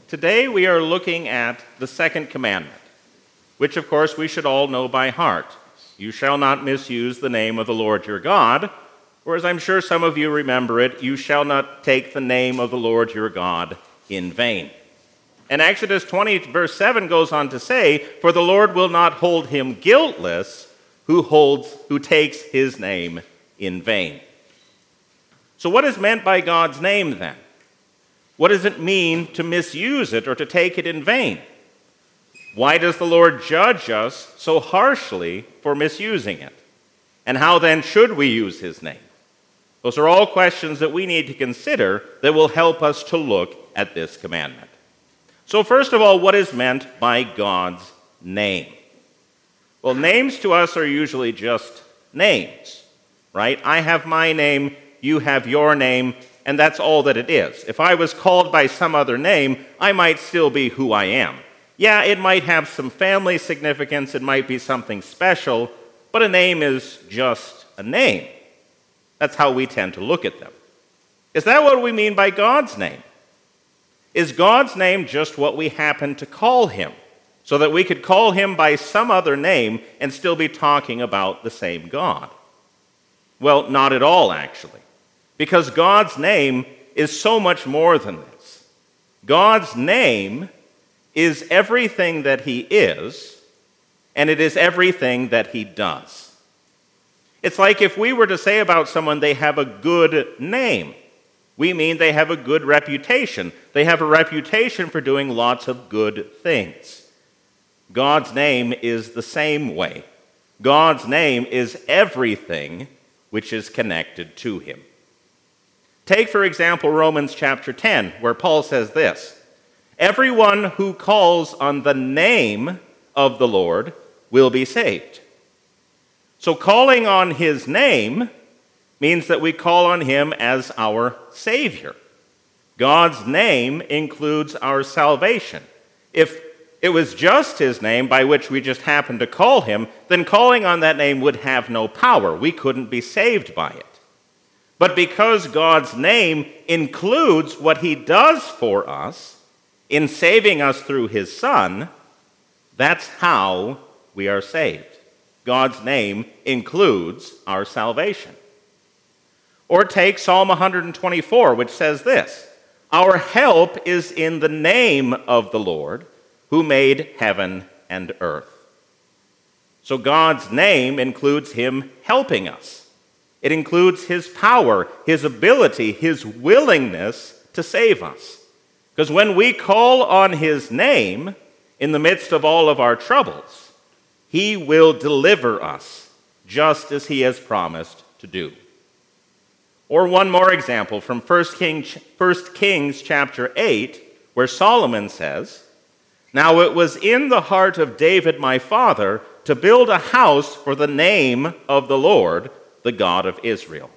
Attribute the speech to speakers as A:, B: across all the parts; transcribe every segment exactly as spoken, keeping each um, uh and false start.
A: Today we are looking at the second commandment, which of course we should all know by heart. You shall not misuse the name of the Lord your God, or as I'm sure some of you remember it, you shall not take the name of the Lord your God in vain. And Exodus twenty, verse seven goes on to say, for the Lord will not hold him guiltless who holds, who takes his name in vain. So what is meant by God's name then? What does it mean to misuse it or to take it in vain? Why does the Lord judge us so harshly for misusing it? And how then should we use his name? Those are all questions that we need to consider that will help us to look at this commandment. So first of all, what is meant by God's name? Well, names to us are usually just names, right? I have my name, you have your name, and that's all that it is. If I was called by some other name, I might still be who I am. Yeah, it might have some family significance, it might be something special, but a name is just a name. That's how we tend to look at them. Is that what we mean by God's name? Is God's name just what we happen to call him, so that we could call him by some other name and still be talking about the same God? Well, not at all, actually. Because God's name is so much more than this. God's name is everything that he is, and it is everything that he does. It's like if we were to say about someone they have a good name, we mean they have a good reputation. They have a reputation for doing lots of good things. God's name is the same way. God's name is everything which is connected to him. Take, for example, Romans chapter ten, where Paul says this, everyone who calls on the name of the Lord will be saved. So calling on his name means that we call on him as our Savior. God's name includes our salvation. If it was just his name by which we just happened to call him, then calling on that name would have no power. We couldn't be saved by it. But because God's name includes what he does for us in saving us through his Son, that's how we are saved. God's name includes our salvation. Or take Psalm one twenty-four, which says this, our help is in the name of the Lord, who made heaven and earth. So God's name includes him helping us. It includes his power, his ability, his willingness to save us. Because when we call on his name in the midst of all of our troubles, he will deliver us just as he has promised to do. Or one more example from First Kings chapter eight, where Solomon says, now it was in the heart of David my father to build a house for the name of the Lord, the God of Israel.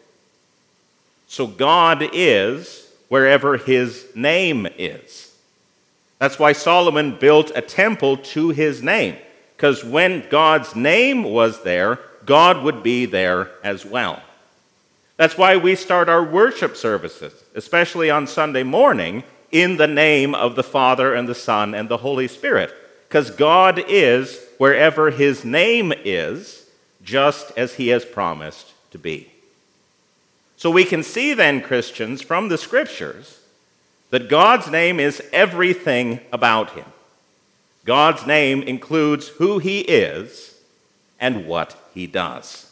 A: So God is wherever his name is. That's why Solomon built a temple to his name, because when God's name was there, God would be there as well. That's why we start our worship services, especially on Sunday morning, in the name of the Father and the Son and the Holy Spirit, because God is wherever his name is, just as he has promised to be. So we can see then, Christians, from the Scriptures, that God's name is everything about him. God's name includes who he is and what he does.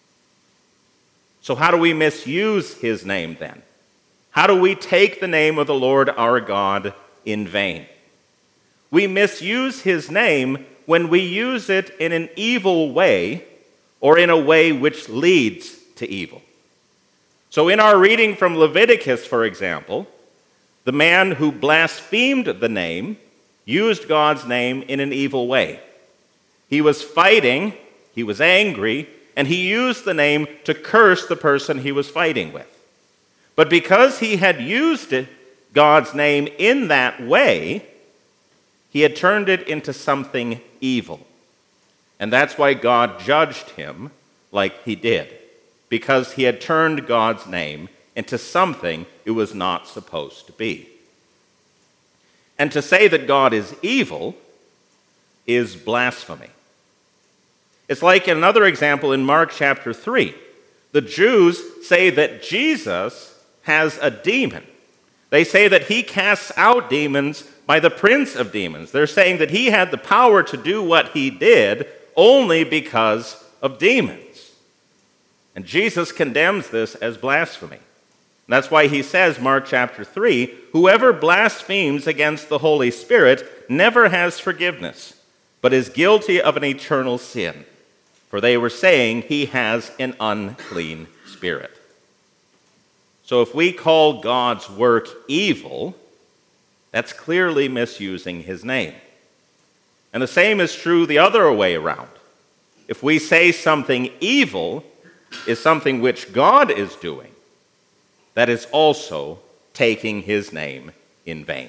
A: So how do we misuse his name then? How do we take the name of the Lord our God in vain? We misuse his name when we use it in an evil way or in a way which leads to evil. So in our reading from Leviticus, for example, the man who blasphemed the name used God's name in an evil way. He was fighting, he was angry, and he used the name to curse the person he was fighting with. But because he had used it, God's name in that way, he had turned it into something evil. And that's why God judged him like he did, because he had turned God's name into something it was not supposed to be. And to say that God is evil is blasphemy. It's like another example in Mark chapter three. The Jews say that Jesus has a demon. They say that he casts out demons by the prince of demons. They're saying that he had the power to do what he did only because of demons. And Jesus condemns this as blasphemy. And that's why he says, Mark chapter three, whoever blasphemes against the Holy Spirit never has forgiveness, but is guilty of an eternal sin. For they were saying he has an unclean spirit. So if we call God's work evil, that's clearly misusing his name. And the same is true the other way around. If we say something evil is something which God is doing, that is also taking his name in vain.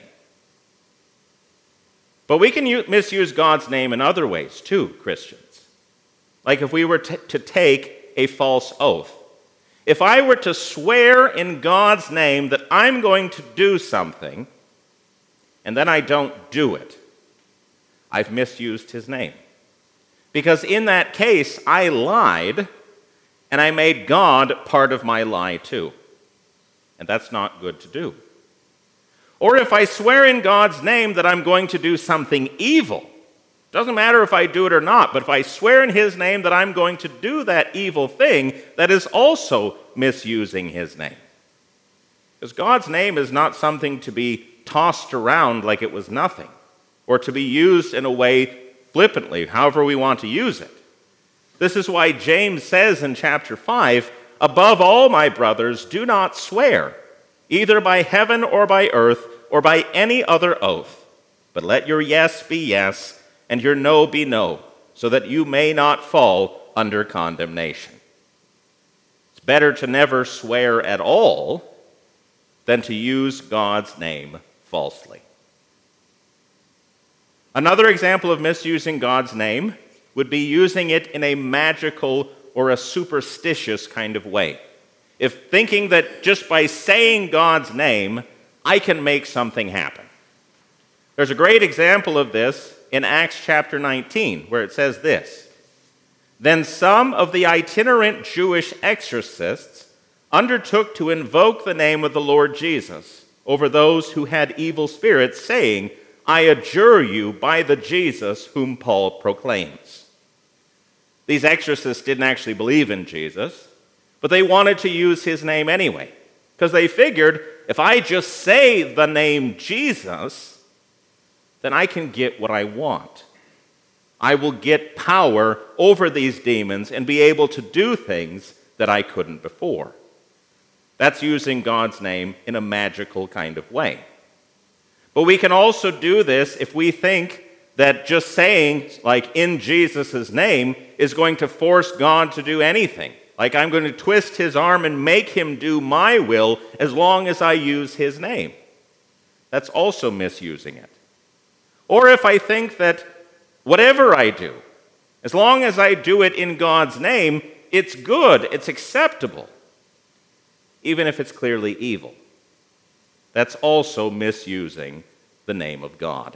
A: But we can u- misuse God's name in other ways too, Christians. Like if we were t- to take a false oath. If I were to swear in God's name that I'm going to do something, and then I don't do it, I've misused his name. Because in that case, I lied, and I made God part of my lie too. And that's not good to do. Or if I swear in God's name that I'm going to do something evil, doesn't matter if I do it or not, but if I swear in his name that I'm going to do that evil thing, that is also misusing his name. Because God's name is not something to be tossed around like it was nothing, or to be used in a way flippantly, however we want to use it. This is why James says in chapter five, above all, my brothers, do not swear, either by heaven or by earth, or by any other oath, but let your yes be yes, and your no be no, so that you may not fall under condemnation. It's better to never swear at all than to use God's name falsely. Another example of misusing God's name would be using it in a magical or a superstitious kind of way. If thinking that just by saying God's name, I can make something happen. There's a great example of this in Acts chapter nineteen, where it says this: Then some of the itinerant Jewish exorcists undertook to invoke the name of the Lord Jesus over those who had evil spirits, saying, I adjure you by the Jesus whom Paul proclaims. These exorcists didn't actually believe in Jesus, but they wanted to use his name anyway, because they figured, if I just say the name Jesus, then I can get what I want. I will get power over these demons and be able to do things that I couldn't before. That's using God's name in a magical kind of way. But we can also do this if we think that just saying, like, in Jesus' name is going to force God to do anything. Like, I'm going to twist his arm and make him do my will as long as I use his name. That's also misusing it. Or if I think that whatever I do, as long as I do it in God's name, it's good, it's acceptable, even if it's clearly evil. That's also misusing the name of God.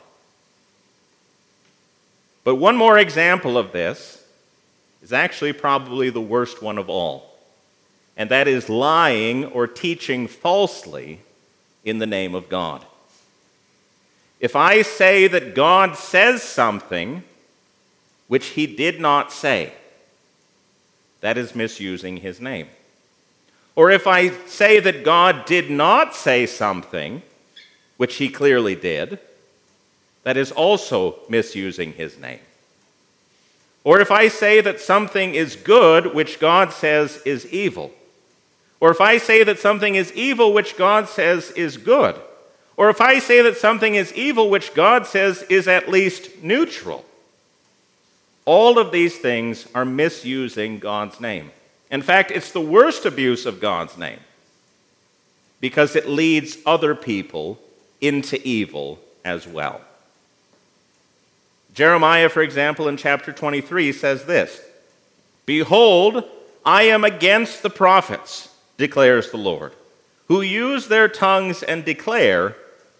A: But one more example of this is actually probably the worst one of all, and that is lying or teaching falsely in the name of God. If I say that God says something which he did not say, that is misusing his name. Or if I say that God did not say something which he clearly did, that is also misusing his name. Or if I say that something is good which God says is evil. Or if I say that something is evil which God says is good. Or if I say that something is evil which God says is at least neutral. All of these things are misusing God's name. In fact, it's the worst abuse of God's name because it leads other people into evil as well. Jeremiah, for example, in chapter twenty-three says this: Behold, I am against the prophets, declares the Lord, who use their tongues and declare,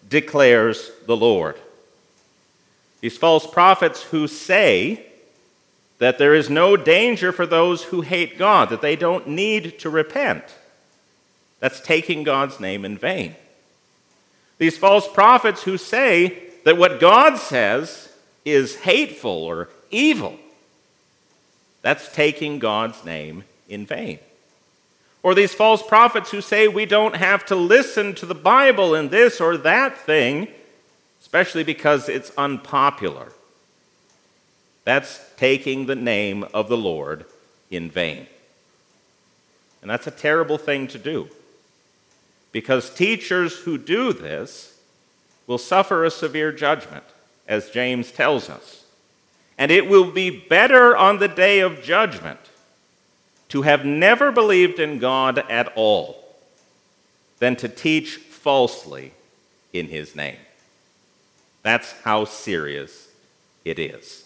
A: declares the Lord. These false prophets who say that there is no danger for those who hate God, that they don't need to repent. That's taking God's name in vain. These false prophets who say that what God says is hateful or evil, that's taking God's name in vain. Or these false prophets who say we don't have to listen to the Bible in this or that thing, especially because it's unpopular. That's taking the name of the Lord in vain. And that's a terrible thing to do, because teachers who do this will suffer a severe judgment, as James tells us. And it will be better on the day of judgment to have never believed in God at all than to teach falsely in his name. That's how serious it is.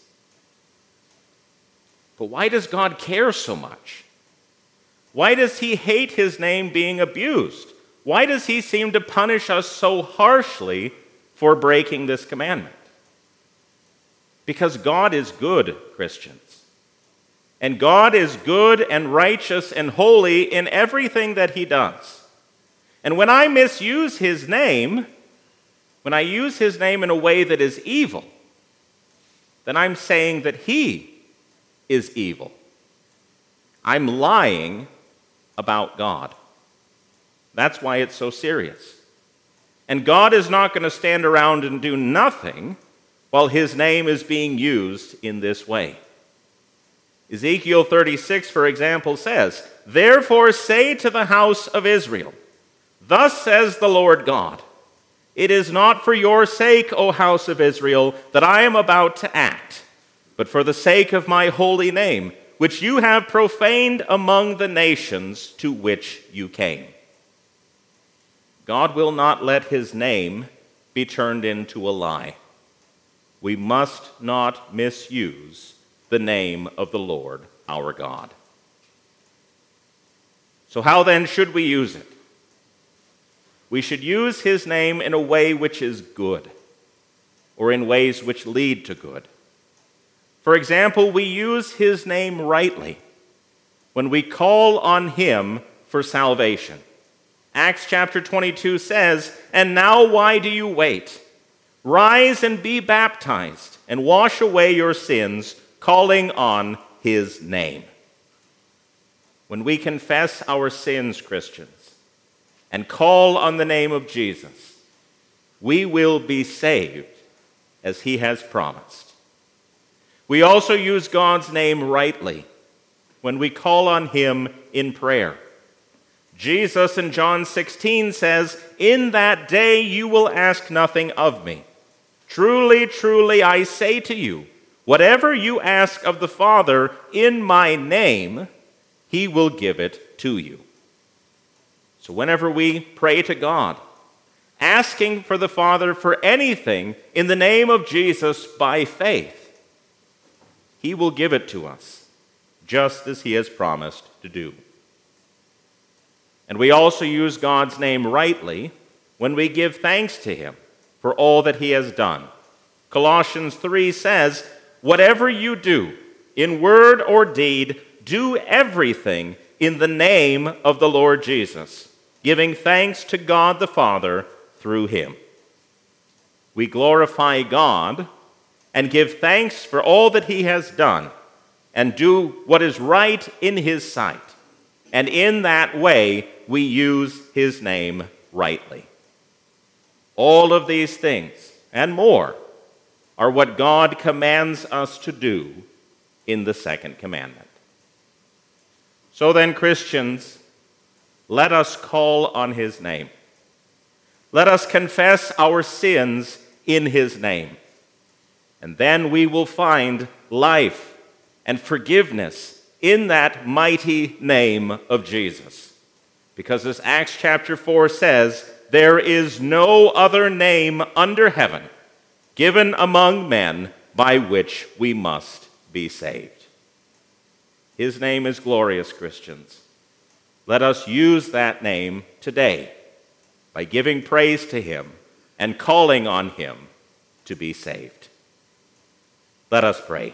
A: But why does God care so much? Why does he hate his name being abused? Why does he seem to punish us so harshly for breaking this commandment? Because God is good, Christians. And God is good and righteous and holy in everything that he does. And when I misuse his name, when I use his name in a way that is evil, then I'm saying that he is evil. I'm lying about God. That's why it's so serious. And God is not going to stand around and do nothing while his name is being used in this way. Ezekiel thirty-six, for example, says, "Therefore say to the house of Israel, thus says the Lord God, it is not for your sake, O house of Israel, that I am about to act, but for the sake of my holy name, which you have profaned among the nations to which you came." God will not let his name be turned into a lie. We must not misuse the name of the Lord our God. So how then should we use it? We should use his name in a way which is good, or in ways which lead to good. For example, we use his name rightly when we call on him for salvation. Acts chapter twenty-two says, "And now why do you wait? Rise and be baptized, and wash away your sins, calling on his name." When we confess our sins, Christians, and call on the name of Jesus, we will be saved as he has promised. We also use God's name rightly when we call on him in prayer. Jesus in John sixteen says, "In that day you will ask nothing of me. Truly, truly, I say to you, whatever you ask of the Father in my name, he will give it to you." So whenever we pray to God, asking for the Father for anything in the name of Jesus by faith, he will give it to us, just as he has promised to do. And we also use God's name rightly when we give thanks to him for all that he has done. Colossians three says, "Whatever you do, in word or deed, do everything in the name of the Lord Jesus, giving thanks to God the Father through him." We glorify God and give thanks for all that he has done and do what is right in his sight. And in that way, we use his name rightly. All of these things and more are what God commands us to do in the second commandment. So then, Christians, let us call on his name. Let us confess our sins in his name. And then we will find life and forgiveness in that mighty name of Jesus. Because as Acts chapter four says, there is no other name under heaven given among men by which we must be saved. His name is glorious, Christians. Let us use that name today by giving praise to him and calling on him to be saved. Let us pray.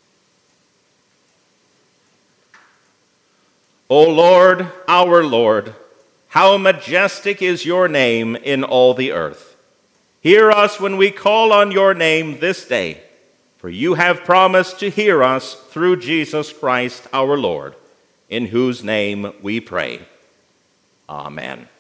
A: O Lord, our Lord, how majestic is your name in all the earth. Hear us when we call on your name this day, for you have promised to hear us through Jesus Christ our Lord, in whose name we pray. Amen.